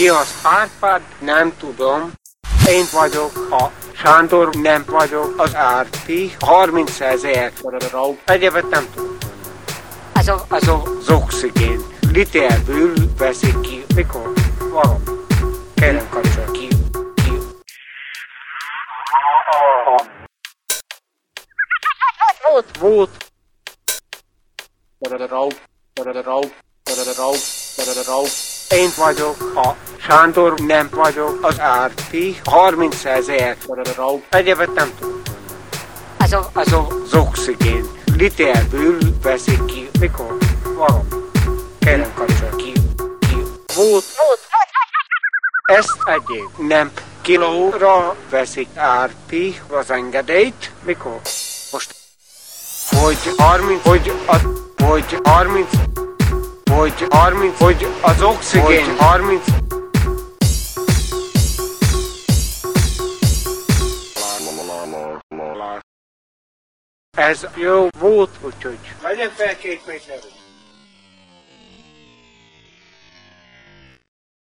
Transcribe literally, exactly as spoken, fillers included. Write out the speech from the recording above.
Ki az Árpád? Nem tudom. Én vagyok a Sándor, nem vagyok az Árpi. harmincezer forró. Egyébként nem tudom. Ez, a, ez az oxigén. Literből veszik ki. Mikor? Valami. Kérem kapcsol ki. ki. Volt, volt. Forró, forró, forró, forró. Én vagyok a Sándor, nem vagyok az Árpi. harmincezer forró. Egyébként nem tudom. Ez, a, ez az oxigén. Literből veszik ki. Mikor? Valami. Kérem kapcsol ki. ki. Volt, volt. Ezt egyéb nem kilóra veszik Árpi az engedélyt. Mikor? Most. Hogy harminc, hogy a, hogy harminc, hogy harminc, hogy az oxigén, hogy harminc. Ez jó volt, úgyhogy legyen fel két méter.